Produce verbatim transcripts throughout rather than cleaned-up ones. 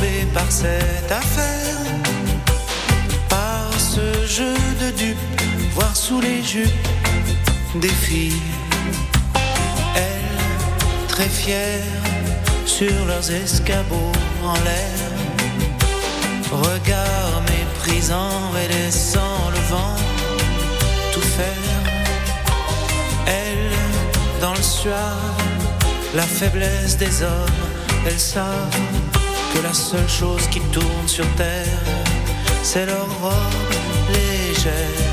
absorbé par cette affaire, par ce jeu de dupes, voir sous les jupes des filles. Elles, très fières, sur leurs escabeaux en l'air, regard méprisant et laissant le vent tout faire. Elles, dans le suave, la faiblesse des hommes, elles savent que la seule chose qui tourne sur terre, c'est leur robe légère.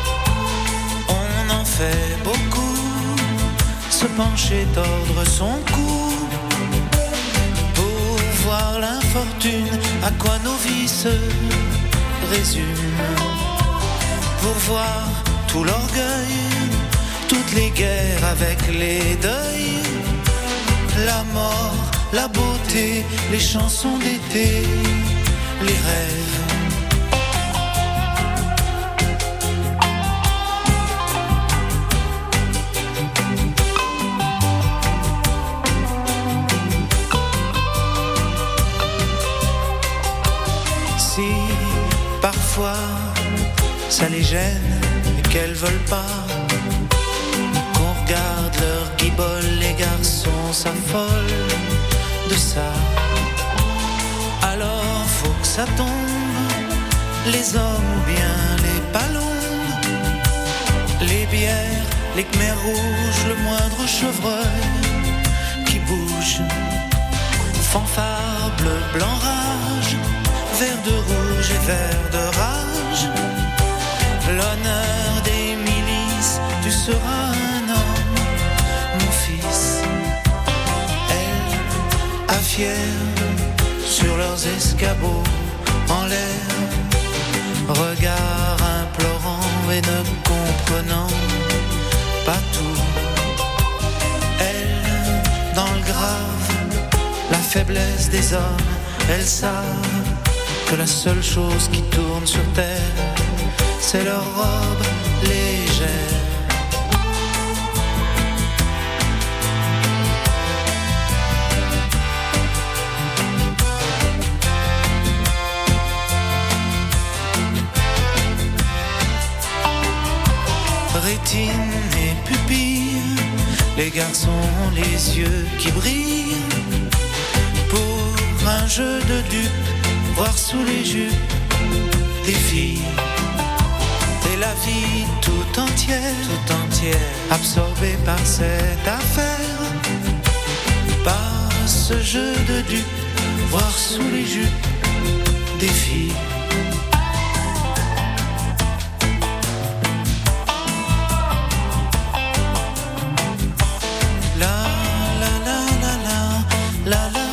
On en fait beaucoup, se pencher, tordre son cou, pour voir l'infortune, à quoi nos vies se résument, pour voir tout l'orgueil, toutes les guerres avec les deuils, la mort, la beauté, les chansons d'été, les rêves. Si parfois ça les gêne et qu'elles veulent pas qu'on regarde leur guibole, les garçons s'affolent de ça. Alors faut que ça tombe, les hommes ou bien les ballons, les bières, les khmers rouges, le moindre chevreuil qui bouge, fanfare, bleu, blanc, rage, vert de rouge et vert de rage, l'honneur des milices, tu seras un homme, mon fils. Elles, affières, sur leurs escabeaux en l'air, regard implorant et ne comprenant pas tout. Elles, dans le grave, la faiblesse des hommes, elles savent que la seule chose qui tourne sur terre, c'est leur robe légère. Rétine et pupille, les garçons ont les yeux qui brillent, pour un jeu de dupes, voir sous les jupes des filles. Et la vie tout entière, tout entière, absorbée par cette affaire, par ce jeu de dupes, voir sous les jupes des filles. La la la la la la la.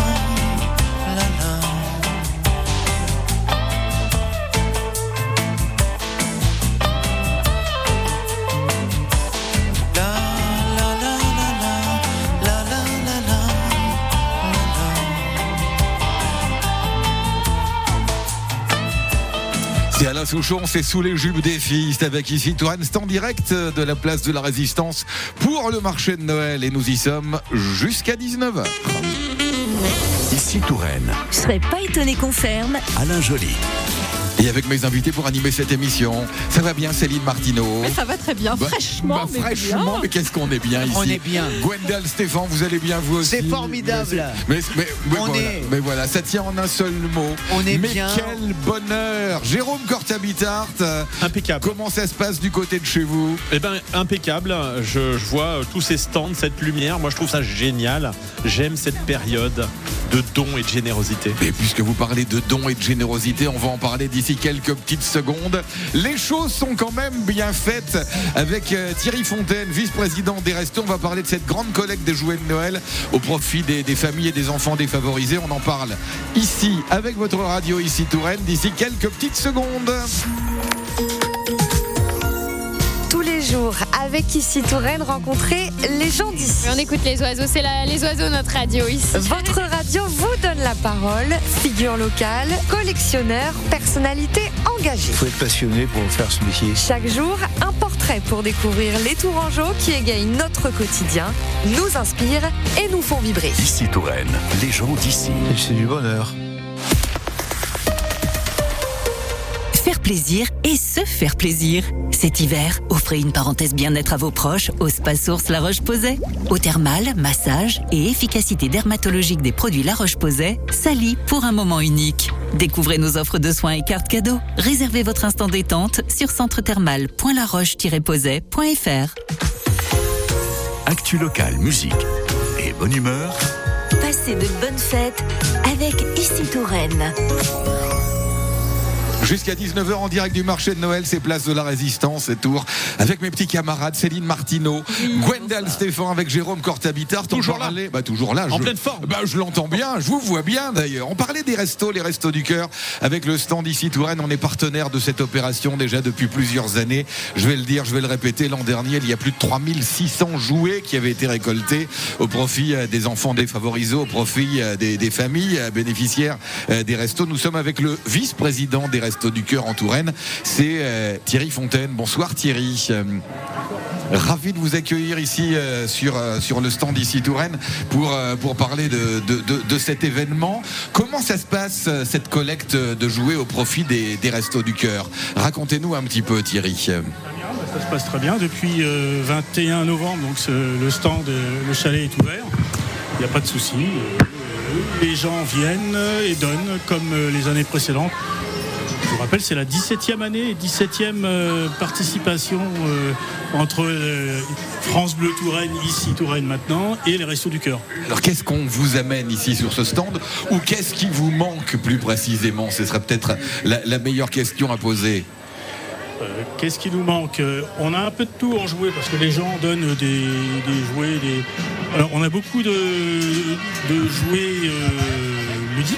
C'est Alain Souchon, c'est sous les jupes des filles. C'est avec ici Touraine, c'est en direct de la place de la Résistance pour le marché de Noël. Et nous y sommes jusqu'à dix-neuf heures. Ici Touraine. Je serais pas étonné qu'on ferme. Alain Joly. Et avec mes invités pour animer cette émission, ça va bien Céline Martineau? Mais ça va très bien, bah, fraîchement, bah, mais fraîchement, bien. mais qu'est-ce qu'on est bien ici. On est bien. Gwendal, Stéphane, vous allez bien vous aussi? C'est formidable. Mais, mais, mais, on voilà, est... mais voilà, ça tient en un seul mot. On est mais bien. quel bonheur. Jérôme Cortabitart, impeccable. Comment ça se passe du côté de chez vous? Eh ben impeccable. Je, je vois tous ces stands, cette lumière. Moi, je trouve ça génial. J'aime cette période de dons et de générosité. Et puisque vous parlez de dons et de générosité, on va en parler d'ici quelques petites secondes. Les choses sont quand même bien faites avec euh, Thierry Fontaine, vice-président des Restos. On va parler de cette grande collecte des jouets de Noël au profit des, des familles et des enfants défavorisés. On en parle ici avec votre radio ici Touraine d'ici quelques petites secondes. Tous les jours, avec ici Touraine, rencontrer les gens d'ici. On écoute les oiseaux, c'est la, les oiseaux notre radio ici. Votre radio vous donne la parole. Figure locale, collectionneur, personnalité engagée. Il faut être passionné pour faire ce métier. Chaque jour, un portrait pour découvrir les Tourangeaux qui égayent notre quotidien, nous inspirent et nous font vibrer. Ici Touraine, les gens d'ici. Et c'est du bonheur. faire plaisir et se faire plaisir. Cet hiver, offrez une parenthèse bien-être à vos proches au Spa Source La Roche-Posay. Eau thermale, massage et efficacité dermatologique des produits La Roche-Posay s'allient pour un moment unique. Découvrez nos offres de soins et cartes cadeaux. Réservez votre instant détente sur centre thermal point la roche tiret posay point f r. Actu locale, musique et bonne humeur. Passez de bonnes fêtes avec Ici Touraine. Jusqu'à dix-neuf heures en direct du marché de Noël, c'est place de la Résistance et Tours, avec mes petits camarades Céline Martineau, oui, Gwendal Stéphane, avec Jérôme Cortabitar. Toujours là. Bah, toujours là. En je, pleine forme. Bah, je l'entends bien, je vous vois bien d'ailleurs. On parlait des restos, les restos du cœur, avec le stand Ici Touraine. On est partenaire de cette opération déjà depuis plusieurs années. Je vais le dire, je vais le répéter. L'an dernier, il y a plus de trois mille six cents jouets qui avaient été récoltés au profit des enfants défavorisés, au profit des, des familles bénéficiaires des restos. Nous sommes avec le vice-président des restos du cœur en Touraine, c'est euh, Thierry Fontaine. Bonsoir Thierry. Euh, ravi de vous accueillir ici euh, sur, euh, sur le stand Ici Touraine pour, euh, pour parler de, de, de, de cet événement. Comment ça se passe euh, cette collecte de jouets au profit des, des restos du cœur? Racontez-nous un petit peu Thierry. Ça se passe très bien depuis euh, vingt et un novembre, donc ce, le stand, euh, le chalet est ouvert, il n'y a pas de souci. Euh, les gens viennent et donnent comme euh, les années précédentes. Je vous rappelle, c'est la dix-septième année, dix-septième euh, participation euh, entre euh, France Bleu Touraine, Ici Touraine maintenant, et les Restos du Cœur. Alors qu'est-ce qu'on vous amène ici sur ce stand, ou qu'est-ce qui vous manque plus précisément? Ce serait peut-être la, la meilleure question à poser. Euh, qu'est-ce qui nous manque? On a un peu de tout en jouets, parce que les gens donnent des, des jouets. Des... Alors on a beaucoup de, de jouets euh, ludiques.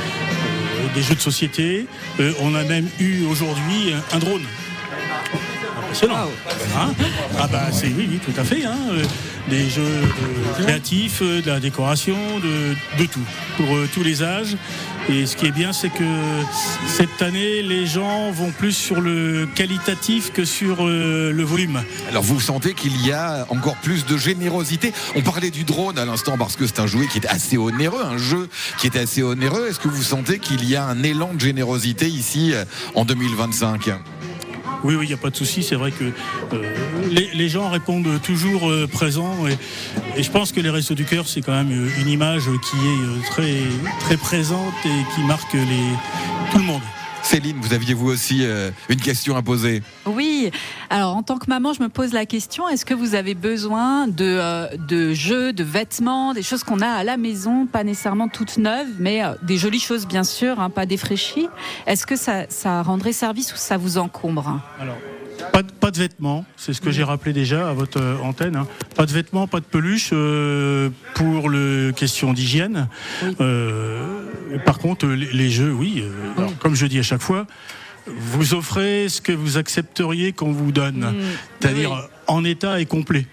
Des jeux de société. Euh, on a même eu aujourd'hui un drone. Impressionnant. Hein ah bah c'est oui, oui, tout à fait. Hein. Des jeux de, créatifs, de la décoration, de, de tout, pour euh, tous les âges. Et ce qui est bien, c'est que cette année, les gens vont plus sur le qualitatif que sur euh, le volume. Alors vous sentez qu'il y a encore plus de générosité? On parlait du drone à l'instant parce que c'est un jouet qui est assez onéreux, un jeu qui est assez onéreux. Est-ce que vous sentez qu'il y a un élan de générosité ici en deux mille vingt-cinq? Oui, oui, il n'y a pas de souci. C'est vrai que euh, les, les gens répondent toujours euh, présents. Et, et je pense que les Restos du Cœur, c'est quand même une image qui est euh, très, très présente et qui marque les, tout le monde. Céline, vous aviez vous aussi euh, une question à poser? Oui, alors en tant que maman, je me pose la question, est-ce que vous avez besoin de, euh, de jeux, de vêtements, des choses qu'on a à la maison, pas nécessairement toutes neuves, mais euh, des jolies choses bien sûr, hein, pas défraîchies. Est-ce que ça, ça rendrait service ou ça vous encombre? Alors, pas de, pas de vêtements, c'est ce que j'ai rappelé déjà à votre euh, antenne. Hein. Pas de vêtements, pas de peluche euh, pour le question d'hygiène. Oui. Euh, par contre, les, les jeux, oui. Euh, alors, oui. Comme je dis à chaque fois, vous offrez ce que vous accepteriez qu'on vous donne, mmh. c'est-à-dire oui. en état et complet.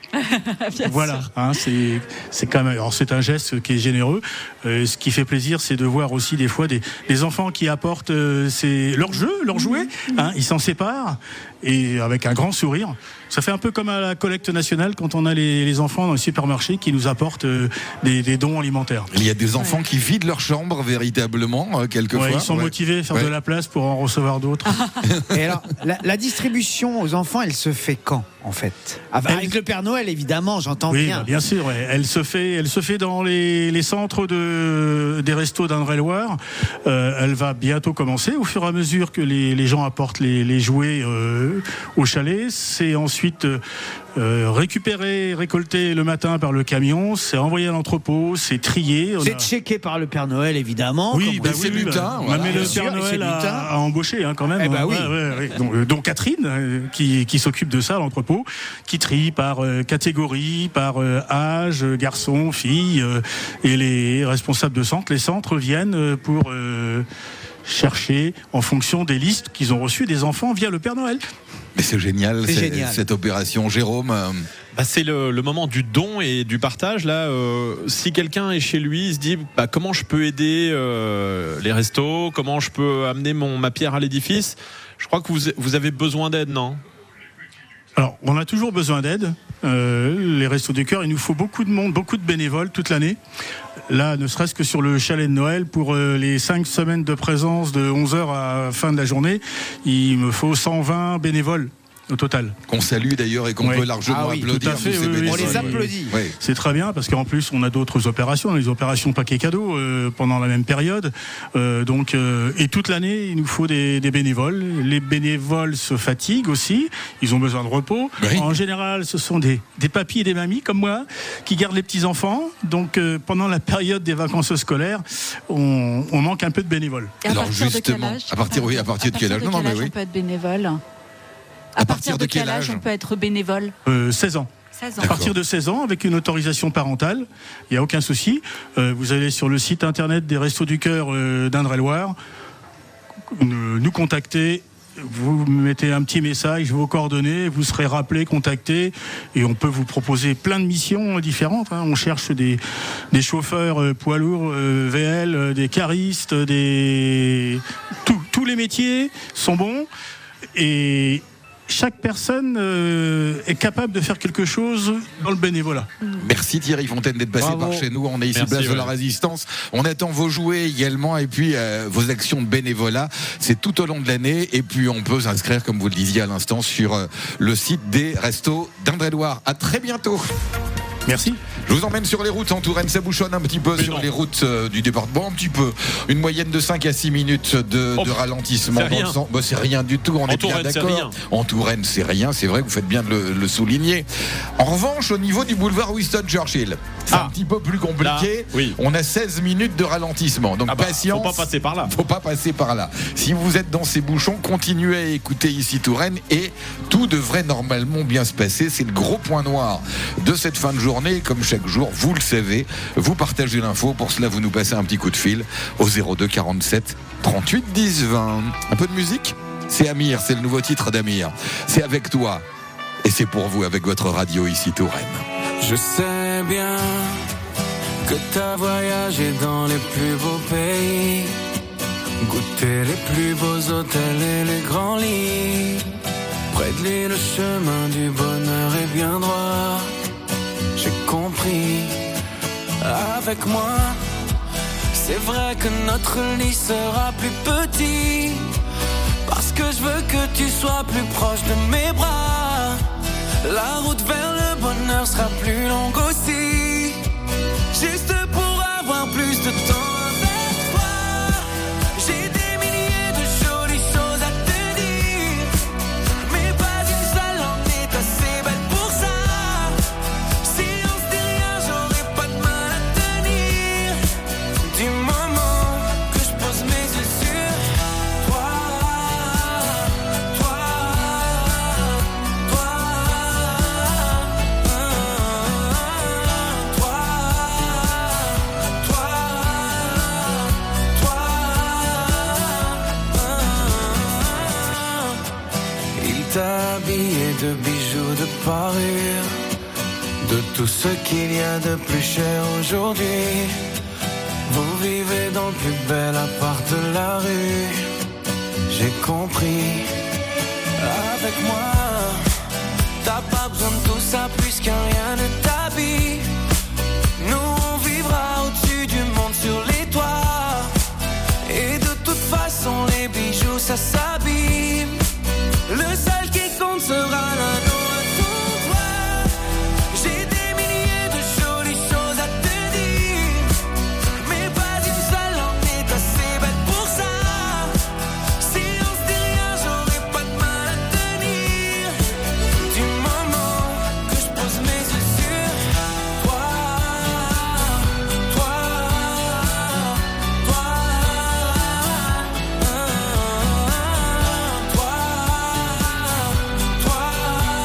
Voilà, hein, c'est c'est quand même. Alors c'est un geste qui est généreux. Euh, ce qui fait plaisir, c'est de voir aussi des fois des, des enfants qui apportent euh, ces, leurs jeux, leurs jouets. Hein, ils s'en séparent et avec un grand sourire. Ça fait un peu comme à la collecte nationale quand on a les, les enfants dans les supermarchés qui nous apportent euh, des, des dons alimentaires. Il y a des enfants ouais. qui vident leur chambre véritablement euh, quelquefois. Ouais, ils sont ouais. motivés à faire ouais. de la place pour en recevoir d'autres. Et alors, la, la distribution aux enfants, elle se fait quand en fait? Avec elle... le Père Noël, évidemment, j'entends oui, bien. Bah, bien sûr, ouais. elle se fait, elle se fait dans les, les centres de, des restos d'Indre-et-Loire. Euh, elle va bientôt commencer au fur et à mesure que les, les gens apportent les, les jouets euh, au chalet. C'est ensuite euh, euh, récupéré, récolté le matin par le camion. C'est envoyé à l'entrepôt, c'est trié. C'est a... checké par le Père Noël, évidemment. Oui, bah, c'est oui, lutin. Bah, voilà. Mais le Père sûr, Noël a, a embauché hein, quand même. Eh bah, oui. ouais, ouais, ouais. Donc, euh, donc Catherine, euh, qui, qui s'occupe de ça à l'entrepôt, qui trie par euh, catégorie, par euh, âge, garçon, fille, euh, et les responsables de centre. Les centres viennent euh, pour euh, chercher en fonction des listes qu'ils ont reçues des enfants via le Père Noël. Mais c'est génial, c'est c'est, génial. cette opération. Jérôme euh... bah c'est le, le moment du don et du partage. Là, euh, si quelqu'un est chez lui, il se dit bah, comment je peux aider euh, les restos, comment je peux amener mon, ma pierre à l'édifice. Je crois que vous, vous avez besoin d'aide, non ? Alors, on a toujours besoin d'aide. Euh, les Restos du Cœur, il nous faut beaucoup de monde, beaucoup de bénévoles toute l'année. Là, ne serait-ce que sur le chalet de Noël, pour euh, les cinq semaines de présence de onze heures à la fin de la journée, il me faut cent vingt bénévoles au total. Qu'on salue d'ailleurs et qu'on oui. peut largement ah oui, applaudir. Fait, tous ces oui, bénévoles. On les applaudit. Oui. C'est très bien parce qu'en plus on a d'autres opérations, les opérations paquet cadeau euh, pendant la même période. Euh, donc euh, et toute l'année il nous faut des, des bénévoles. Les bénévoles se fatiguent aussi, ils ont besoin de repos. Oui. En général, ce sont des, des papis et des mamies comme moi qui gardent les petits enfants. Donc euh, pendant la période des vacances scolaires, on, on manque un peu de bénévoles. Et à Alors partir de justement, quel âge à partir oui, à partir de quel âge? Non, non, mais oui. on peut être bénévole. À, À partir de quel âge on peut être bénévole? euh, seize ans. seize ans. À partir de seize ans, avec une autorisation parentale, il n'y a aucun souci. Euh, vous allez sur le site internet des Restos du Cœur euh, d'Indre-et-Loire, nous, nous contacter, vous mettez un petit message, vos coordonnées, vous serez rappelé, contacté, et on peut vous proposer plein de missions différentes. Hein. On cherche des, des chauffeurs euh, poids lourds, euh, V L, euh, des caristes, des... Tout, tous les métiers sont bons, et chaque personne euh, est capable de faire quelque chose dans le bénévolat. Merci Thierry Fontaine d'être passé Bravo. par chez nous. On est ici Merci, place de ouais. la Résistance. On attend vos jouets également et puis euh, vos actions de bénévolat. C'est tout au long de l'année et puis on peut s'inscrire, comme vous le disiez à l'instant, sur euh, le site des Restos d'Indre-et-Loire. À très bientôt. Merci. Je vous emmène sur les routes en Touraine, ça bouchonne un petit peu Mais sur non. les routes euh, du département, un petit peu. Une moyenne de cinq à six minutes de, Oh, de ralentissement. c'est dans rien. le sens- bah, c'est rien du tout, on En est bien Touraine, c'est d'accord. rien. En Touraine, c'est rien, c'est vrai que vous faites bien de le, le souligner. En revanche, au niveau du boulevard Winston Churchill, c'est Ah. un petit peu plus compliqué. Là, oui. On a seize minutes de ralentissement. Donc Ah bah, patience. faut pas passer par là. Faut pas passer par là. Si vous êtes dans ces bouchons, continuez à écouter ici Touraine et tout devrait normalement bien se passer. C'est le gros point noir de cette fin de journée. Comme chaque jour, vous le savez, vous partagez l'info. Pour cela, vous nous passez un petit coup de fil au zéro deux quarante-sept trente-huit dix vingt. Un peu de musique? C'est Amir, c'est le nouveau titre d'Amir. C'est avec toi et c'est pour vous avec votre radio ici Touraine. Je sais bien que t'as voyagé dans les plus beaux pays, goûté les plus beaux hôtels et les grands lits. Près de lui, le chemin du bonheur est bien droit. J'ai compris. Avec moi, c'est vrai que notre lit sera plus petit, parce que je veux que tu sois plus proche de mes bras. La route vers le bonheur sera plus longue aussi, juste pour avoir plus de temps avec toi. J'ai des milliers de jolies choses à te dire, mais pas une seule en est assez belle pour ça. Si on se dit rien, j'aurais pas de mal à tenir, du moment que je pose mes yeux sur toi. Toi, toi, toi, toi, toi. Il t'a habillé de bijoux, de parures, de tout ce qu'il y a de plus cher aujourd'hui. Vous vivez dans le plus bel appart de la rue. J'ai compris. Avec moi, t'as pas besoin de tout ça puisque rien ne t'habille. Nous on vivra au-dessus du monde sur les toits, et de toute façon les bijoux ça s'abîme. Le seul qui compte sera l'anneau à ton doigt. J'ai des milliers de jolies choses à te dire, mais pas une seule en est assez belle pour ça. Si on se dit rien, j'aurais pas de mal à tenir, du moment que je pose mes yeux sur toi. Toi, toi, toi, toi, toi,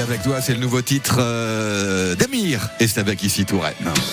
avec toi, c'est le nouveau titre euh, d'Amir. Et c'est avec Ici Touraine.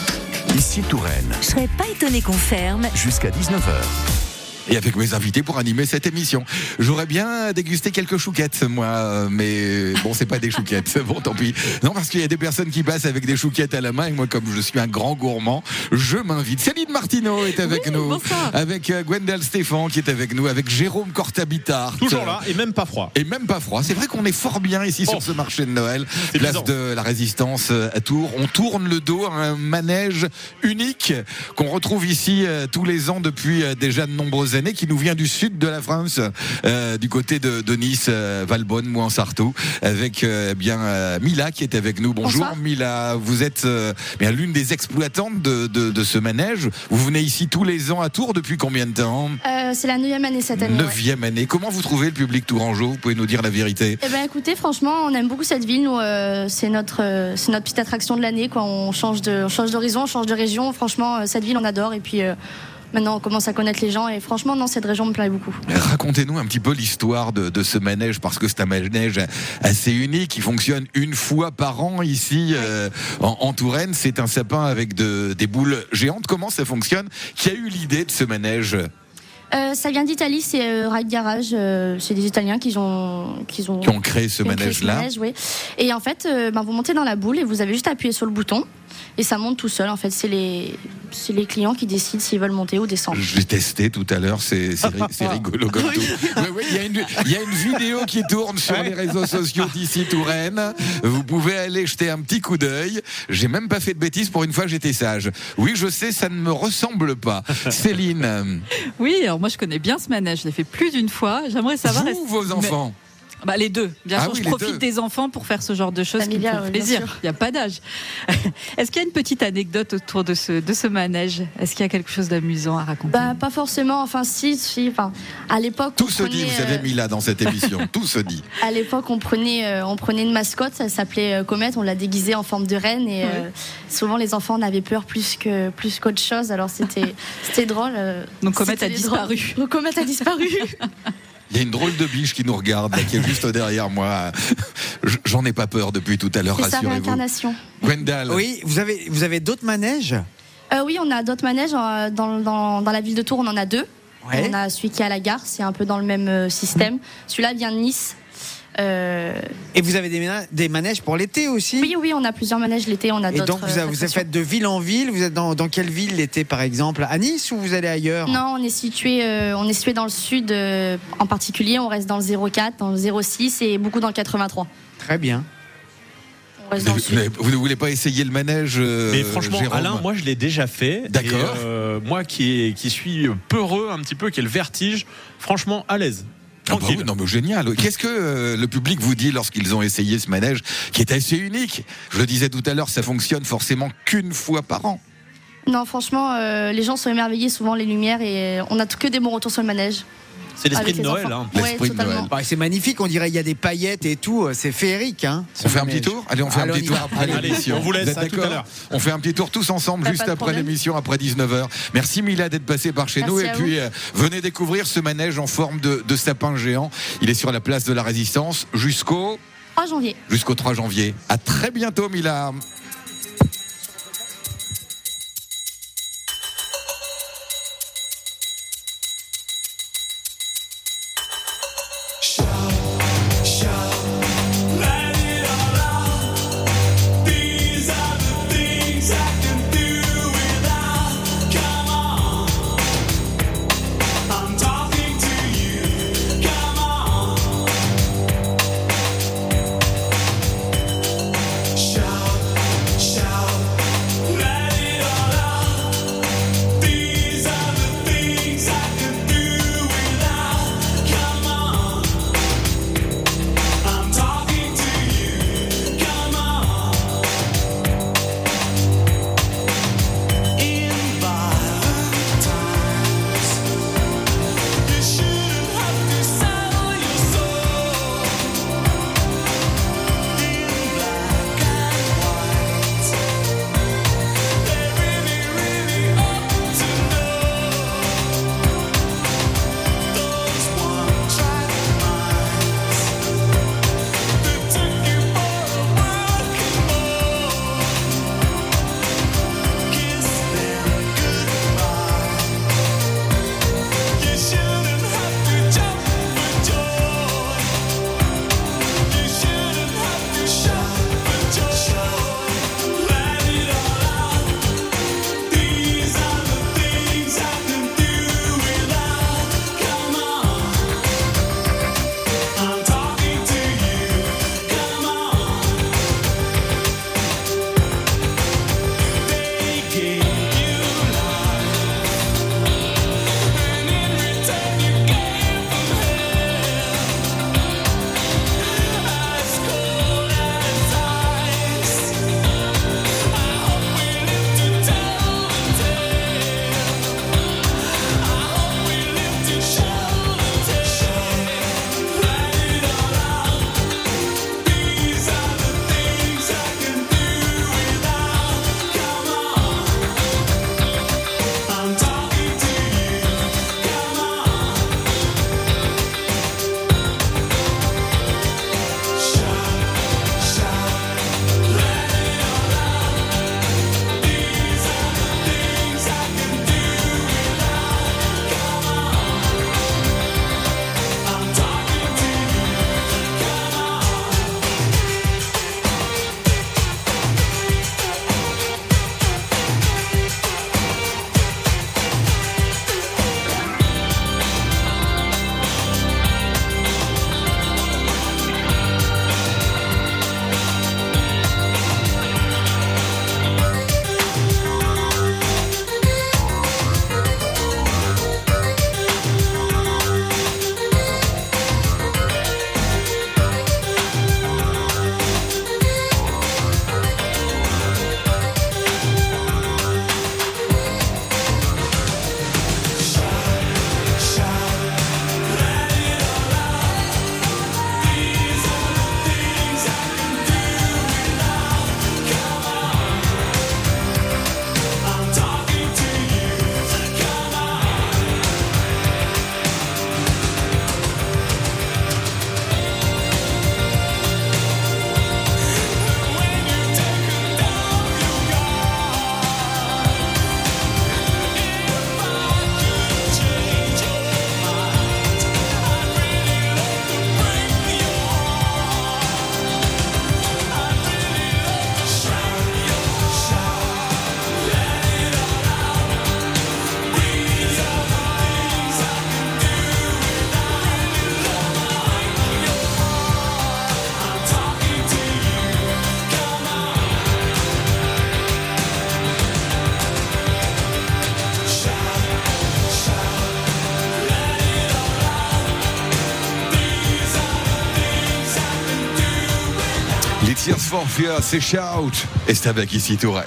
Ici Touraine. Je serais pas étonné qu'on ferme. Jusqu'à dix-neuf heures. Et avec mes invités pour animer cette émission. J'aurais bien dégusté quelques chouquettes, moi, mais bon, c'est pas des chouquettes. Bon, tant pis. Non, parce qu'il y a des personnes qui passent avec des chouquettes à la main, et moi, comme je suis un grand gourmand, je m'invite. Céline Martineau est avec oui, nous. Bonsoir. Avec euh, Gwendal Stéphane qui est avec nous, avec Jérôme Cortabitart. Toujours là, et même pas froid. Et même pas froid. C'est vrai qu'on est fort bien ici oh. sur ce marché de Noël. C'est Place bizarre. de la Résistance à Tours. On tourne le dos à un manège unique qu'on retrouve ici euh, tous les ans depuis euh, déjà de nombreuses années, qui nous vient du sud de la France, euh, du côté de, de Nice, euh, Valbonne, Mouansartou, avec euh, bien euh, Mila qui est avec nous. Bonjour. Bonsoir. Mila, vous êtes euh, bien l'une des exploitantes de, de, de ce manège. Vous venez ici tous les ans à Tours depuis combien de temps? Euh, c'est la neuvième année cette année. ouais. Neuvième année. Comment vous trouvez le public tourangeau? Vous pouvez nous dire la vérité? Eh ben écoutez, franchement, on aime beaucoup cette ville. Nous, euh, c'est notre, euh, c'est notre petite attraction de l'année. Quoi. On change de, on change d'horizon, on change de région. Franchement, euh, cette ville, on adore. Et puis euh, maintenant, on commence à connaître les gens. Et franchement, non, cette région me plaît beaucoup. Racontez-nous un petit peu l'histoire de, de ce manège, parce que c'est un manège assez unique qui fonctionne une fois par an ici euh, en, en Touraine. C'est un sapin avec de, des boules géantes. Comment ça fonctionne? Qui a eu l'idée de ce manège? Euh, ça vient d'Italie, c'est euh, Ride Garage. Euh, c'est des Italiens qui ont, qui ont, Qui ont créé ce qui ont créé manège-là. manège, oui. Et en fait, euh, ben, vous montez dans la boule et vous avez juste à appuyer sur le bouton. Et ça monte tout seul. En fait, c'est les, c'est les clients qui décident s'ils veulent monter ou descendre. Je l'ai testé tout à l'heure, c'est, c'est, ri- c'est rigolo comme tout. Oui, oui, il y a une, il y a une vidéo qui tourne sur les réseaux sociaux d'ici Touraine. Vous pouvez aller jeter un petit coup d'œil. J'ai même pas fait de bêtises, pour une fois j'étais sage. Oui, je sais, ça ne me ressemble pas. Céline, Oui, alors moi je connais bien ce manège, je l'ai fait plus d'une fois. J'aimerais savoir. vous, est-ce- vos enfants? Bah, les deux, bien Ah sûr, oui, je les profite deux. des enfants pour faire ce genre de choses qui me Familial, font oui, bien plaisir. sûr. Il n'y a pas d'âge. Est-ce qu'il y a une petite anecdote autour de ce, de ce manège? Est-ce qu'il y a quelque chose d'amusant à raconter? Bah, pas forcément. Enfin, si, si. Enfin, à l'époque, Tout on se dit, prenait, vous savez, euh, Mila, dans cette émission. Tout se dit. À l'époque, on prenait, euh, on prenait une mascotte, ça s'appelait euh, Comète, on l'a déguisée en forme de reine et euh, souvent les enfants en avaient peur plus que plus qu'autre chose. Alors c'était c'était drôle. euh, Donc Comète c'était a disparu. drôle. Donc, Comète a disparu. Il y a une drôle de biche qui nous regarde, là, qui est juste derrière moi. J'en ai pas peur depuis tout à l'heure, C'est sa rassurez-vous. réincarnation. Gwendal. Oui, vous avez, vous avez d'autres manèges? Euh, oui, on a d'autres manèges euh, dans, dans, dans la ville de Tours. On en a deux. Ouais. On a celui qui est à la gare, c'est un peu dans le même euh, système. Celui-là vient de Nice. Euh, Et vous avez des, ména- des manèges pour l'été aussi? oui, oui, on a plusieurs manèges l'été. On a Et d'autres. donc vous, avez, euh, vous êtes attractions. fait de ville en ville. Vous êtes dans, dans quelle ville l'été par exemple? À Nice ou vous allez ailleurs? Non, on est situé, euh, on est situé dans le sud euh, en particulier. On reste dans le zéro quatre, dans le zéro six et beaucoup dans le quatre-vingt-trois. Très bien. On reste dans Vous, le sud. vous ne voulez pas essayer le manège, euh, Mais franchement, Jérôme? Alain, moi je l'ai déjà fait. D'accord. Et, euh, moi qui, est, qui suis peureux un petit peu, qui ai le vertige, franchement à l'aise. Ah bah Tranquille. oui, non mais génial. Qu'est-ce que euh, le public vous dit lorsqu'ils ont essayé ce manège qui est assez unique? Je le disais tout à l'heure, ça fonctionne forcément qu'une fois par an. Non, franchement, euh, les gens sont émerveillés, souvent les lumières, et euh, on a que des bons retours sur le manège. C'est l'esprit Avec de les Noël. enfants. Hein. Ouais, L'esprit de totalement. Noël. Bah, c'est magnifique, on dirait il y a des paillettes et tout, c'est féerique. Hein, ce On fait un manège. petit tour? Allez, on fait Allez, un on petit y tour va. après Allez, l'émission. on vous laisse, êtes à tout à d'accord? l'heure. On fait un petit tour tous ensemble Pas juste de après problème. l'émission, après dix-neuf heures. Merci Mila d'être passée par chez Merci nous. Et à puis, euh, venez découvrir ce manège en forme de, de sapin géant. Il est sur la place de la Résistance jusqu'au, trois janvier. jusqu'au trois janvier. À très bientôt, Mila. Shout Tears for Fears, c'est Shout. Et c'est avec ici Touraine.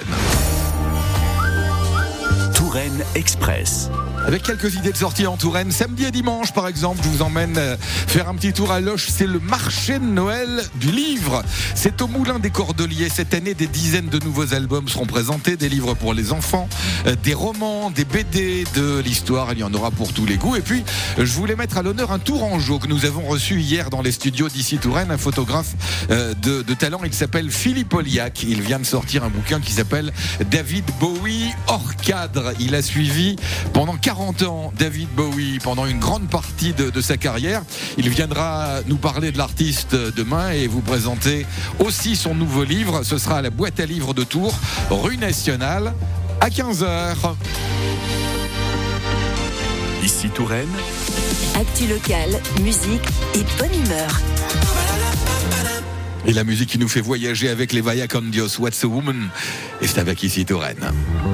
Touraine Express. Avec quelques idées de sortie en Touraine. Samedi et dimanche, par exemple, je vous emmène faire un petit tour à Loches. C'est le marché de Noël du livre. C'est au Moulin des Cordeliers. Cette année, des dizaines de nouveaux albums seront présentés. Des livres pour les enfants, des romans, des B D, de l'histoire. Il y en aura pour tous les goûts. Et puis, je voulais mettre à l'honneur un Tourangeau que nous avons reçu hier dans les studios d'ici Touraine. Un photographe de, de talent. Il s'appelle Philippe Olliac. Il vient de sortir un bouquin qui s'appelle David Bowie hors cadre. Il a suivi pendant quarante ans David Bowie pendant une grande partie de, de sa carrière. Il viendra nous parler de l'artiste demain et vous présenter aussi son nouveau livre. Ce sera à la boîte à livres de Tours, rue Nationale, à quinze heures. Ici Touraine. Actu locale, musique et bonne humeur. Et la musique qui nous fait voyager avec les Vaya con Dios, What's a Woman. Et c'est avec ici Touraine.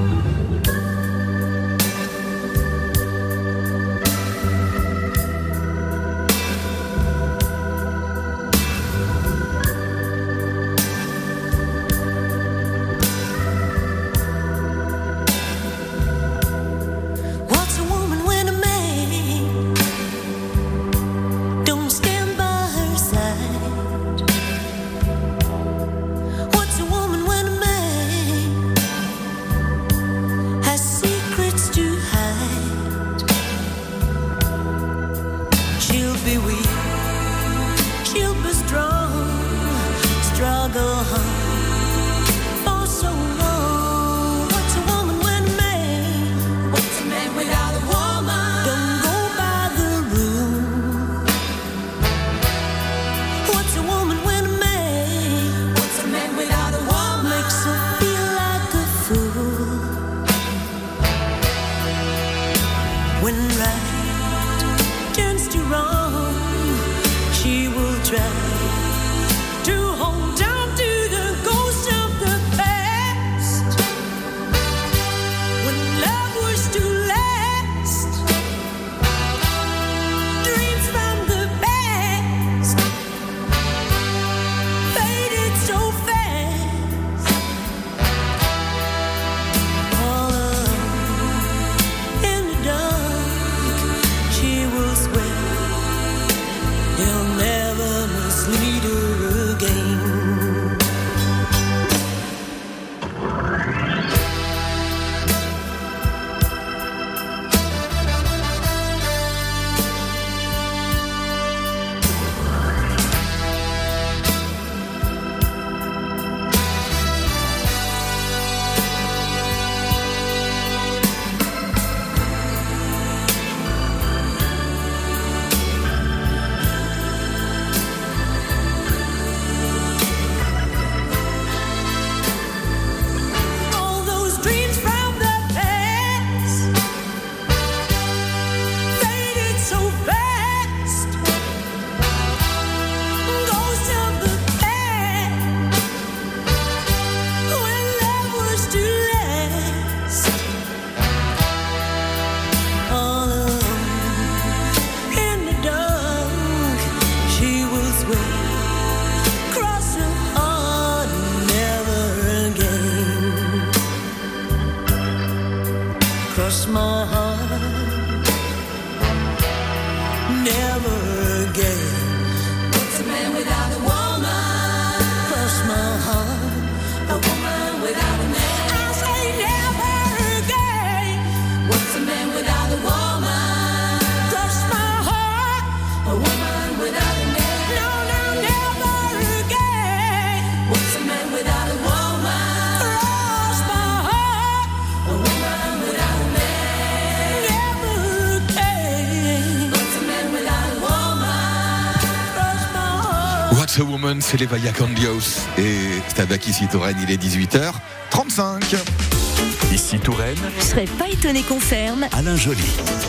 What's a Woman, c'est les Vaya con Dios. Et c'est avec ici Touraine, il est dix-huit heures trente-cinq. Ici Touraine. Je serais pas étonné qu'on ferme. Alain Joly.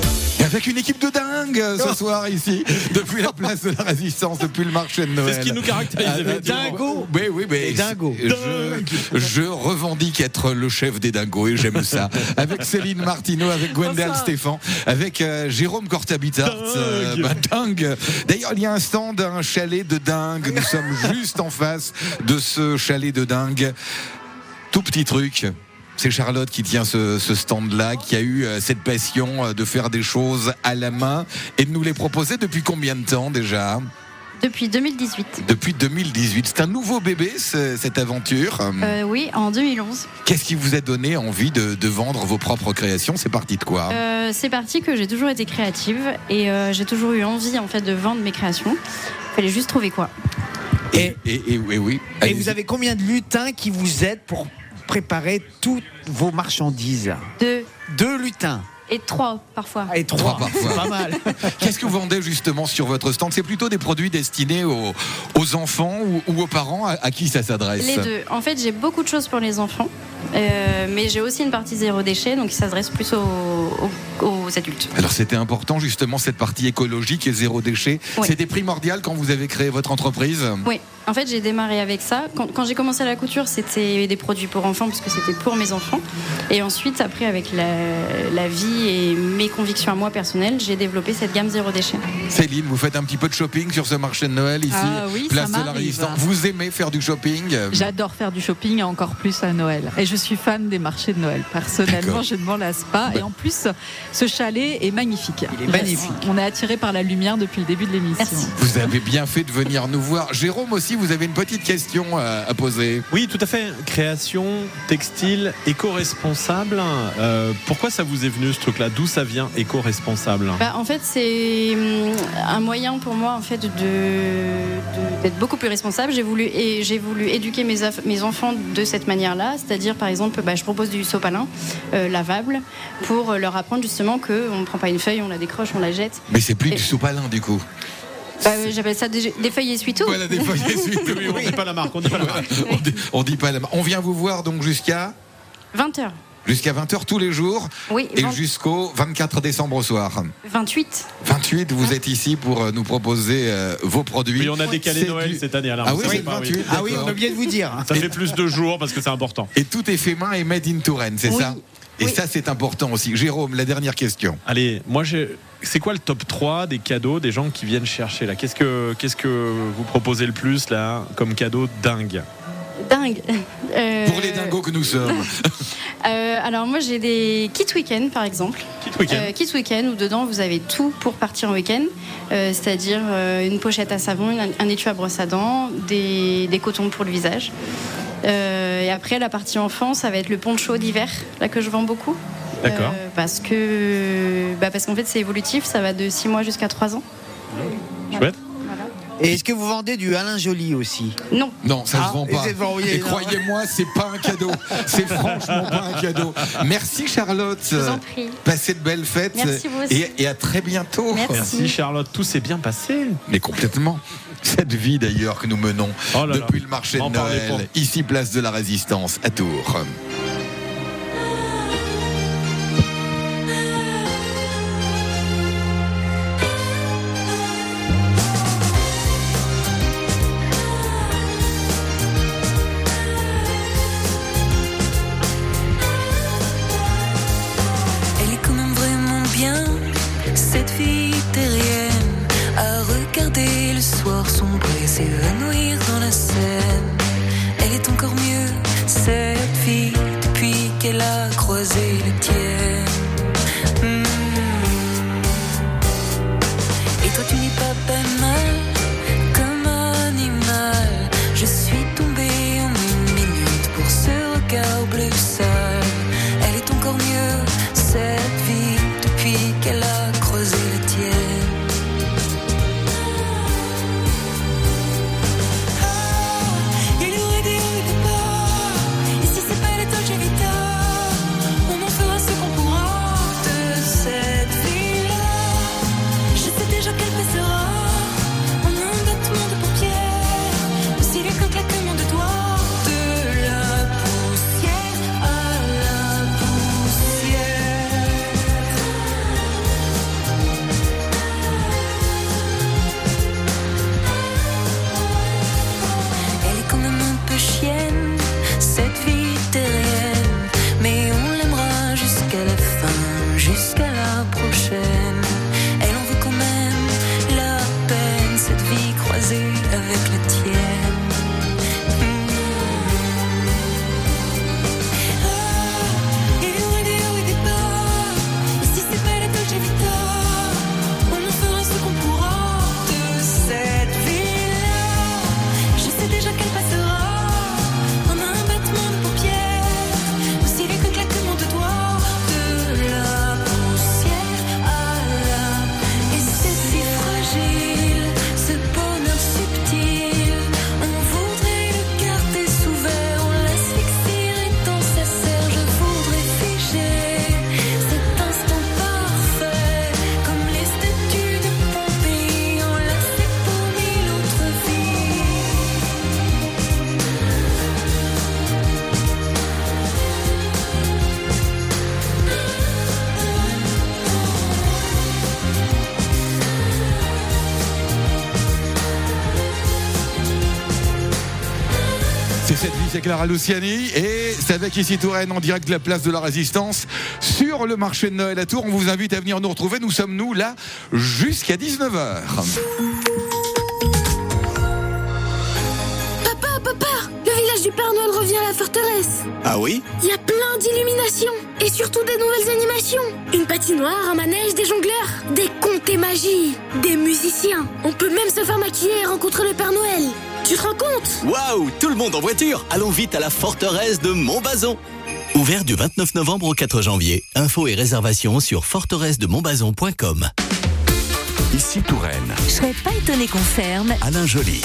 Avec une équipe de dingue ce soir ici, depuis la place de la Résistance, depuis le marché de Noël. C'est ce qui nous caractérise. Ah, Dingo. Oui, oui, mais Les dingos. Je, je revendique être le chef des dingos et j'aime ça. Avec Céline Martineau, avec Gwendal Bonsoir. Stéphane, avec euh, Jérôme Cortabitart. Euh, bah, dingue. D'ailleurs, il y a un stand, un chalet de dingue. Nous sommes juste en face de ce chalet de dingue. Tout petit truc. C'est Charlotte qui tient ce, ce stand-là, qui a eu euh, cette passion euh, de faire des choses à la main et de nous les proposer depuis combien de temps déjà ? Depuis deux mille dix-huit. Depuis deux mille dix-huit. C'est un nouveau bébé, ce- cette aventure. Euh, oui, en deux mille onze. Qu'est-ce qui vous a donné envie de, de vendre vos propres créations ? C'est parti de quoi ? Euh, c'est parti que j'ai toujours été créative et euh, j'ai toujours eu envie en fait de vendre mes créations. Il fallait juste trouver quoi. Et, et, et, et oui. Et Allez-y. vous avez combien de lutins qui vous aident pour préparer toutes vos marchandises ? Deux Deux lutins. et trois parfois. Et trois, Trois parfois. c'est pas mal. Qu'est-ce que vous vendez justement sur votre stand ? C'est plutôt des produits destinés aux, aux enfants ou, ou aux parents ? À, à qui ça s'adresse ? Les deux. En fait, j'ai beaucoup de choses pour les enfants, euh, mais j'ai aussi une partie zéro déchet, donc qui s'adresse plus aux, aux, aux adultes. Alors c'était important justement cette partie écologique et zéro déchet. Oui. C'était primordial quand vous avez créé votre entreprise ? Oui, en fait, j'ai démarré avec ça. Quand, quand j'ai commencé la couture, c'était des produits pour enfants, puisque c'était pour mes enfants. Et ensuite, après, avec la, la vie et mes convictions à moi personnelles, j'ai développé cette gamme zéro déchet. Céline, vous faites un petit peu de shopping sur ce marché de Noël ici, Ah oui, place ça de la m'arrive. Résistance. Vous aimez faire du shopping ? J'adore faire du shopping et encore plus à Noël. Et je suis fan des marchés de Noël. Personnellement, D'accord. je ne m'en lasse pas. Ouais. Et en plus, ce chalet est magnifique. Il est magnifique. On est attiré par la lumière depuis le début de l'émission. Merci. Vous avez bien fait de venir nous voir. Jérôme aussi, vous avez une petite question à, à poser. Oui, tout à fait. Création, textile, éco-responsable. Euh, pourquoi ça vous est venu ce truc-là ? D'où ça vient, éco-responsable ? Bah, en fait, c'est hum, un moyen pour moi en fait, de, de- d'être beaucoup plus responsable. J'ai voulu, et j'ai voulu éduquer mes, aff- mes enfants de cette manière-là. C'est-à-dire, par exemple, bah, je propose du sopalin euh, lavable pour leur apprendre justement qu'on ne prend pas une feuille, on la décroche, on la jette. Mais c'est plus Et- du sopalin du coup. Bah, euh, j'appelle ça des, des feuilles essuie-tout. Voilà des feuilles essuie-tout. Oui, on dit pas la marque, on dit pas la marque. on, dit, on dit pas la marque. On vient vous voir donc jusqu'à vingt heures. jusqu'à vingt heures tous les jours Oui, et vingt- jusqu'au vingt-quatre décembre au soir. vingt-huit. vingt-huit, vous êtes ici pour euh, nous proposer euh, vos produits. Oui, on a décalé C'est Noël du- cette année. Alors, Ah vous oui, savez c'est le pas, vingt-huit. Ah oui, on d'accord. a oublié de vous dire. Ça fait plus de jours parce que c'est important. Et tout est fait main et made in Touraine, c'est Oui. ça ? Et Oui. ça, c'est important aussi. Jérôme, la dernière question. Allez, moi, j'ai... c'est quoi le top trois des cadeaux des gens qui viennent chercher là ? Qu'est-ce que, qu'est-ce que vous proposez le plus là comme cadeau dingue ? Dingue. Euh, Pour les dingos que nous sommes. euh, alors moi j'ai des kits week-end par exemple. Petit week-end. Euh, kits week-end où dedans vous avez tout pour partir en week-end, Euh, c'est-à-dire euh, une pochette à savon, une- un étui à brosse à dents, des, des cotons pour le visage. Euh, et après la partie enfant, ça va être le poncho d'hiver, là que je vends beaucoup. D'accord. Euh, parce que bah, parce qu'en fait c'est évolutif, ça va de six mois jusqu'à trois ans. Chouette. Voilà. Et est-ce que vous vendez du Alain Joly aussi ? Non. Non, ça ne Ah, se vend et pas. c'est bon, oui, Et non. croyez-moi, c'est pas un cadeau. C'est franchement pas un cadeau. Merci Charlotte. Je vous en prie. Passez de belles fêtes. Merci, vous aussi. Et, et à très bientôt. Merci. Merci Charlotte, tout s'est bien passé. Mais complètement. Cette vie d'ailleurs que nous menons Oh là là. depuis le marché de M'en parlez Noël, ici place de la Résistance à Tours. Elle est quand même vraiment bien, cette fille terrienne, à regarder le soir sombrer, s'évanouir dans la Seine. Elle est encore mieux, cette fille, depuis qu'elle a croisé la tienne. Hmm. Et toi tu n'es pas banal, comme animal. Je suis tombée en une minute pour ce regard bleu sale. Elle est encore mieux, cette vie, depuis qu'elle a creusé la tienne. Ah, il y aurait des hauts et des bas. Ici c'est pas les Dolce Vita. On en fera ce qu'on pourra de cette vie-là. Je sais déjà qu'elle passera. c'est Clara Luciani et c'est avec ici Touraine en direct de la place de la Résistance sur le marché de Noël à Tours. On vous invite à venir nous retrouver. Nous sommes nous là jusqu'à dix-neuf heures. Papa, papa, le village du Père Noël revient à la forteresse. Ah oui? Il y a plein d'illuminations et surtout des nouvelles animations. Une patinoire, un manège, des jongleurs, des contes et magie, des musiciens. On peut même se faire maquiller et rencontrer le Père Noël. Tu te rends compte? Waouh, tout le monde en voiture. Allons vite à la forteresse de Montbazon. Ouvert du vingt-neuf novembre au quatre janvier. Infos et réservations sur forteresse de montbazon point com. Ici Touraine. Je serais pas étonné qu'on ferme. Alain Joly.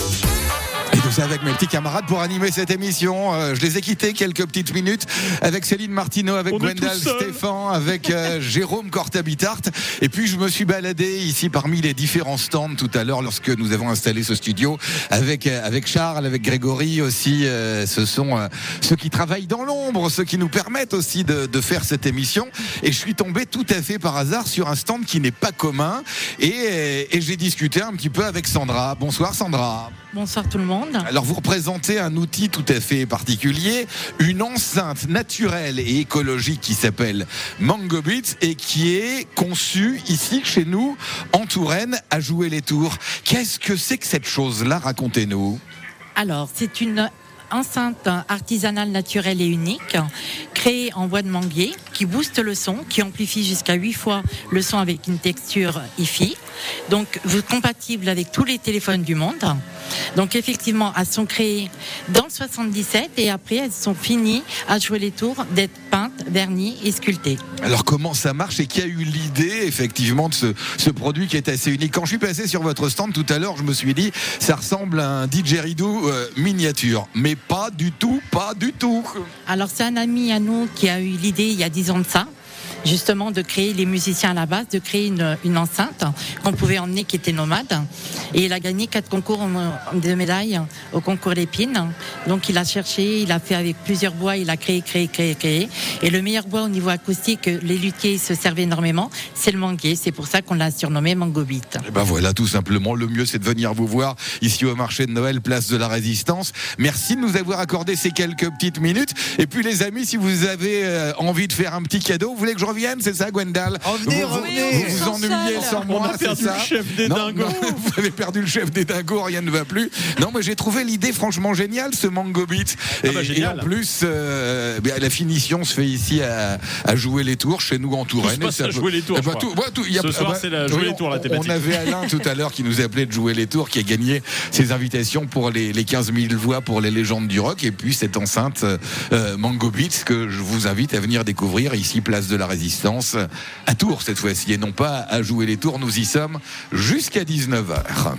Et tout ça avec mes petits camarades pour animer cette émission. Euh, je les ai quittés quelques petites minutes avec Céline Martineau, avec On Gwendal Stéphane, avec euh, Jérôme Cortabitart. Et puis je me suis baladé ici parmi les différents stands tout à l'heure lorsque nous avons installé ce studio avec euh, avec Charles, avec Grégory aussi. Euh, ce sont euh, ceux qui travaillent dans l'ombre, ceux qui nous permettent aussi de, de faire cette émission. Et je suis tombé tout à fait par hasard sur un stand qui n'est pas commun. Et, et j'ai discuté un petit peu avec Sandra. Bonsoir Sandra. Bonsoir tout le monde. Alors vous représentez un outil tout à fait particulier, une enceinte naturelle et écologique qui s'appelle Mangobit et qui est conçue ici chez nous en Touraine à Jouer-les-Tours. Qu'est-ce que c'est que cette chose-là? Racontez-nous. Alors c'est une enceinte artisanale naturelle et unique créée en bois de manguier qui booste le son, qui amplifie jusqu'à huit fois le son avec une texture hi-fi. Donc vous compatible avec tous les téléphones du monde. Donc effectivement, elles sont créées dans le soixante-dix-sept et après elles sont finies à Jouer-les-Tours d'être peintes, vernies et sculptées. Alors comment ça marche et qui a eu l'idée effectivement de ce, ce produit qui est assez unique? Quand je suis passé sur votre stand tout à l'heure, je me suis dit ça ressemble à un didgeridoo euh, miniature, mais pas du tout, pas du tout. Alors c'est un ami à nous qui a eu l'idée il y a dix ans de ça, justement de créer les musiciens à la base, de créer une, une enceinte qu'on pouvait emmener qui était nomade. Et il a gagné quatre concours de médailles au concours Lépine. Donc il a cherché, il a fait avec plusieurs bois, il a créé, créé, créé, créé. Et le meilleur bois au niveau acoustique, les luthiers se servaient énormément, c'est le manguier. C'est pour ça qu'on l'a surnommé Mangobit. Et ben voilà, tout simplement, le mieux c'est de venir vous voir ici au marché de Noël, place de la Résistance. Merci de nous avoir accordé ces quelques petites minutes. Et puis les amis, si vous avez euh, envie de faire un petit cadeau, vous voulez que je revienne, c'est ça Gwendal? Revenez, vous, revenez. Vous vous ennuyez sans On moi, a perdu c'est ça? le chef des Non, dingos. non, vous avez perdu le chef des dingos, rien ne va plus. Non, mais j'ai trouvé l'idée franchement géniale, ce Mangobit. Et, Ah bah, et génial. en plus, euh, ben, la finition se fait ici à, à Jouer-les-Tours, chez nous en Touraine. Tout se passe Et à ça peut- Jouer-les-tours, Eh ben, je crois. tout- ouais, tout- il y a- Ce soir, bah, c'est la oui, Jouer-les-Tours, la on- thématique. On avait Alain tout à l'heure qui nous appelait de Jouer-les-Tours, qui a gagné ses invitations pour les, les quinze mille voix pour les légendes du rock. Et puis cette enceinte euh, Mangobit que je vous invite à venir découvrir ici, place de la Résistance, à Tours cette fois-ci, et non pas à Jouer-les-Tours. Nous y sommes jusqu'à dix-neuf heures.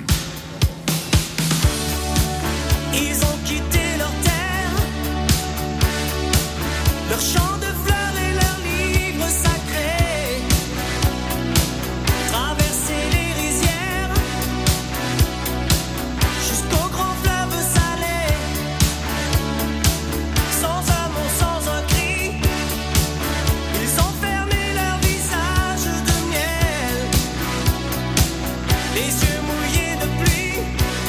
Ils ont quitté leur terre, leur champ de fleurs et leurs livres sacrés, traversé les rizières, jusqu'au grand fleuve salé, sans un mot, sans un cri, ils ont fermé leur visage de miel, les yeux mouillés de pluie,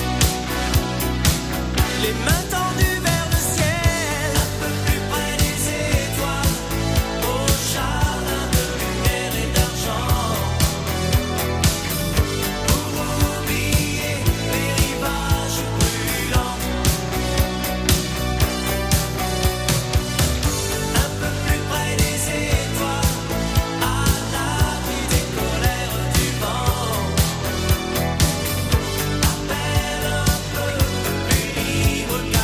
les mains tendues vers le ciel, un peu plus près des étoiles, au jardin de lumière et d'argent, pour oublier les rivages brûlants. Un peu plus près des étoiles, à l'abri des colères du vent, à peine un peu plus libre qu'un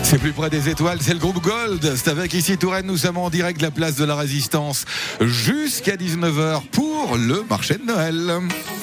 C'est plus près des étoiles, c'est le groupe Gold. C'est avec Ici Touraine, nous sommes en direct de la place de la Résistance jusqu'à dix-neuf heures pour le marché de Noël.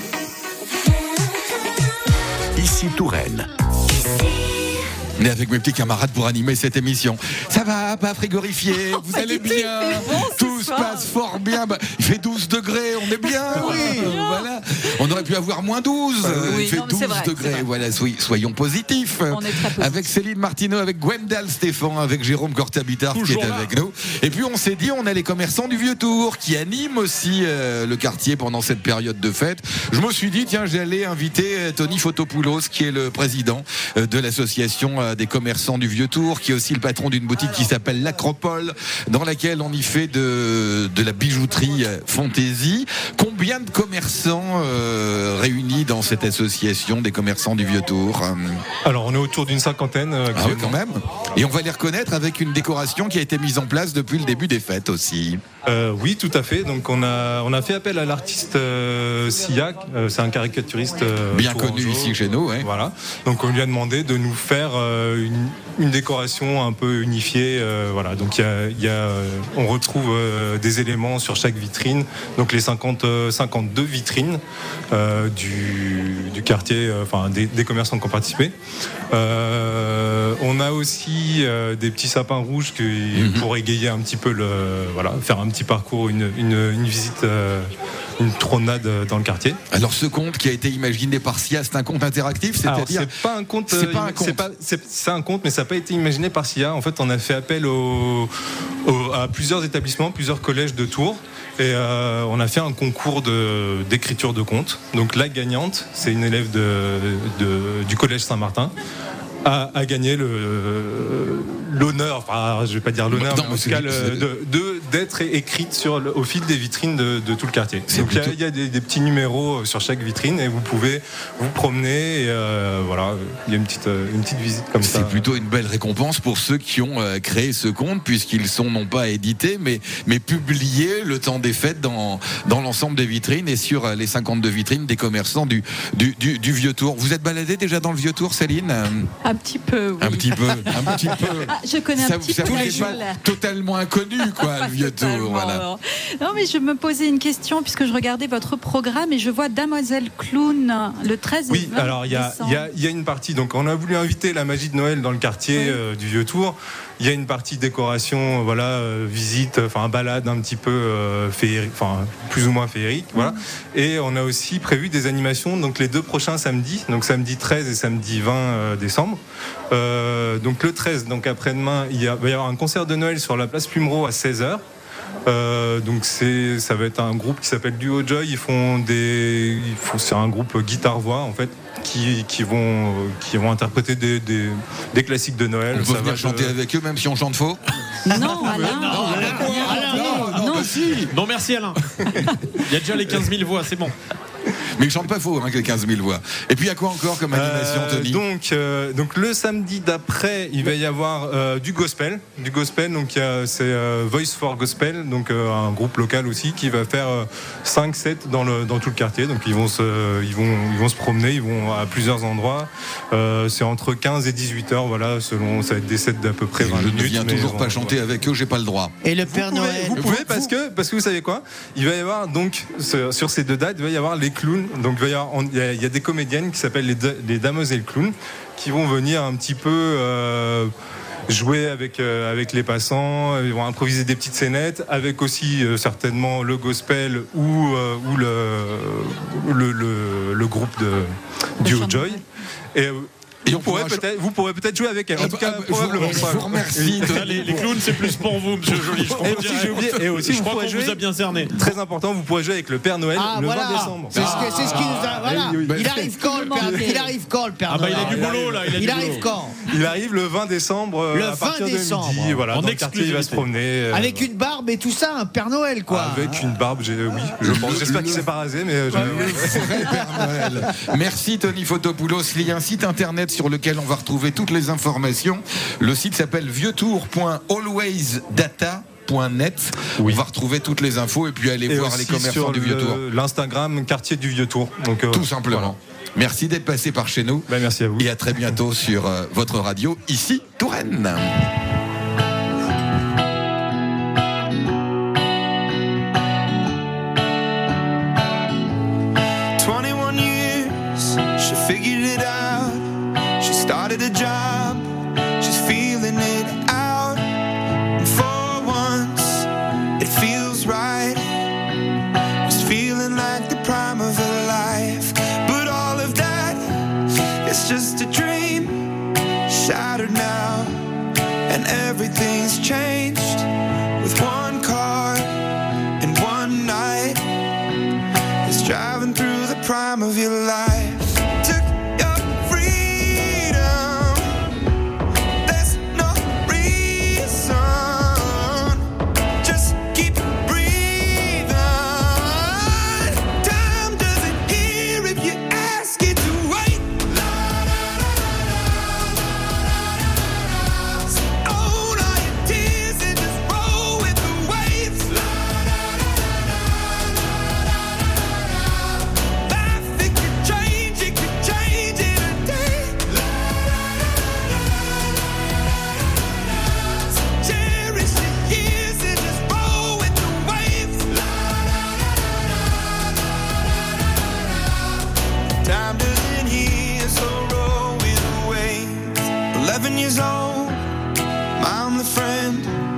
Ici Touraine. On est avec mes petits camarades pour animer cette émission. Ça va, pas frigorifié, vous allez bien, bon, tout se passe fort bien. Bah, il fait douze degrés, on est bien. Oui, voilà. On aurait pu avoir moins douze. Oui, il fait non, douze vrai, degrés. Voilà, soy, soyons positifs. On est très positifs. Avec Céline Martineau, avec Gwendal Stéphane, avec Jérôme Cortabitard qui est là. avec nous. Et puis on s'est dit, on a les commerçants du Vieux-Tour qui animent aussi euh, le quartier pendant cette période de fête. Je me suis dit, tiens, j'allais inviter euh, Tony Fotopoulos, qui est le président euh, de l'association euh, des commerçants du Vieux-Tour, qui est aussi le patron d'une boutique qui s'appelle l'Acropole, dans laquelle on y fait de, de la bijouterie fantaisie. Combien de commerçants euh, réunis dans cette association des commerçants du Vieux-Tour? Alors on est autour d'une cinquantaine euh, Ah oui, quand même. Et on va les reconnaître avec une décoration qui a été mise en place depuis le début des fêtes aussi. Euh, oui, tout à fait. Donc on a on a fait appel à l'artiste euh, Siak. Euh, c'est un caricaturiste euh, Bien tourangeau. connu ici chez nous. Ouais. Voilà. Donc on lui a demandé de nous faire euh, une, une décoration un peu unifiée. Euh, voilà. Donc il y a, il y a euh, on retrouve euh, des éléments sur chaque vitrine. Donc les cinquante, cinquante-deux vitrines euh, du, du quartier, euh, enfin des, des commerçants qui ont participé. Euh, on a aussi euh, des petits sapins rouges qui, mm-hmm. pour égayer un petit peu le, voilà, faire un petit parcours, une, une, une visite, euh, une promenade dans le quartier. Alors ce conte qui a été imaginé par Sia, c'est un conte interactif, c'est-à-dire Alors, c'est pas un conte, c'est pas un conte. C'est, pas, c'est, c'est un conte, mais ça n'a pas été imaginé par Sia. En fait, on a fait appel au, au, à plusieurs établissements, plusieurs collèges de Tours. Et euh, on a fait un concours de, d'écriture de contes. Donc la gagnante, c'est une élève de, de, du collège Saint-Martin. A, a gagné le, l'honneur, enfin je vais pas dire l'honneur, non, mais en tout cas le, de, de, d'être écrite sur le, au fil des vitrines de, de tout le quartier. C'est Donc plutôt... il y a, y a des, des petits numéros sur chaque vitrine et vous pouvez vous promener et euh, voilà, il y a une petite, une petite visite comme C'est ça. C'est plutôt une belle récompense pour ceux qui ont euh, créé ce conte, puisqu'ils sont non pas édités mais, mais publiés le temps des fêtes dans, dans l'ensemble des vitrines et sur euh, les cinquante-deux vitrines des commerçants du, du, du, du Vieux-Tour. Vous êtes baladé déjà dans le Vieux-Tour, Céline? Un petit peu, oui. Un petit peu, un petit peu. Ah, je connais ça, un petit ça peu vous la n'est pas totalement inconnu, quoi, le Vieux-Tour. Voilà. Non. non, mais je me posais une question puisque je regardais votre programme et je vois Damoiselle Clown le treize Oui, et vingt alors il y a, y, a, y a une partie. Donc on a voulu inviter la magie de Noël dans le quartier oui. euh, du Vieux-Tour. Il y a une partie décoration, voilà, euh, visite, enfin balade un petit peu euh, féerique, enfin plus ou moins féerique, mmh. voilà. Et on a aussi prévu des animations, donc les deux prochains samedis, donc samedi treize et samedi vingt euh, décembre. Euh, donc le treize, donc après-demain, il y a, va y avoir un concert de Noël sur la place Plumereau à seize heures. Euh, donc c'est, ça va être un groupe qui s'appelle Duo Joy. Ils font des, ils font, c'est un groupe guitare-voix en fait. Qui, qui, vont, qui vont interpréter des, des, des classiques de Noël. On peut venir chanter de... avec eux même si on chante faux? Non, Alain. Non, non, Alain. Alain. non, non, non, si. non merci Alain. Il y a déjà les quinze mille voix, c'est bon. Mais il chante pas faux, hein, que les quinze mille voix. Et puis il y a quoi encore comme animation, euh, Tony? donc, euh, donc le samedi d'après, il va y avoir euh, du gospel. Du gospel, donc il y a, c'est euh, Voice for Gospel, donc euh, un groupe local aussi qui va faire euh, cinq sets dans, le, dans tout le quartier. Donc ils vont, se, ils, vont, ils vont se promener, ils vont à plusieurs endroits. Euh, c'est entre quinze et dix-huit heures, voilà, selon, ça va être des sets d'à peu près vingt minutes. Je ne viens toujours pas chanter voilà. avec eux, j'ai pas le droit. Et le Père vous Noël pouvez, Vous pouvez, vous parce, que, parce que vous savez quoi? Il va y avoir donc, sur ces deux dates, il va y avoir les clowns. Donc il va y avoir il y, a, il y a des comédiennes qui s'appellent les, les Damoiselles Clowns qui vont venir un petit peu euh, jouer avec, euh, avec les passants. Ils vont improviser des petites scénettes avec aussi euh, certainement le gospel ou, euh, ou le, le, le, le groupe de Duo Joy. Et, Et vous, pourrez peut-être, vous pourrez peut-être jouer avec elle. En tout cas, ah, probablement. Je vous remercie. les, les clowns, c'est plus pour vous, monsieur Joly. Je et aussi, j'ai oublié, et aussi, je vous crois qu'on jouer, vous a bien cerné. Très important, vous pourrez jouer avec le Père Noël ah, le voilà. vingt décembre. C'est, ah, ce, que, c'est ce qui nous a. Voilà. Oui, oui. Il arrive quand le Père Noël? Il arrive quand le Père Noël? Ah, bah il a du boulot, là. Il, a il du arrive boulot. quand? Il arrive le vingt décembre. Le à partir vingt décembre. De midi, voilà, en dans le quartier, il va se promener. Avec une barbe et tout ça, un Père Noël, quoi. Avec une barbe, j'ai, oui. Je pense. J'espère qu'il s'est pas rasé, mais. Ouais, vrai Père Noël. Merci Tony Fotopoulos. Il y a un site internet sur lequel on va retrouver toutes les informations. Le site s'appelle vieuxtour point always data point net. Oui. On va retrouver toutes les infos et puis aller et voir les commerçants du Vieux-Tour. L'Instagram quartier du Vieux-Tour. Donc, euh, tout simplement. Voilà. Merci d'être passé par chez nous. Ben, merci à vous. Et à très bientôt sur euh, votre radio, ici, Touraine. twenty-one years, she figured it out. She started a job, she's feeling it out. And for once, it feels right. It's feeling like the prime of her life. It's just a dream, shattered now, and everything's changed with one car and one night. It's driving through the prime of your life.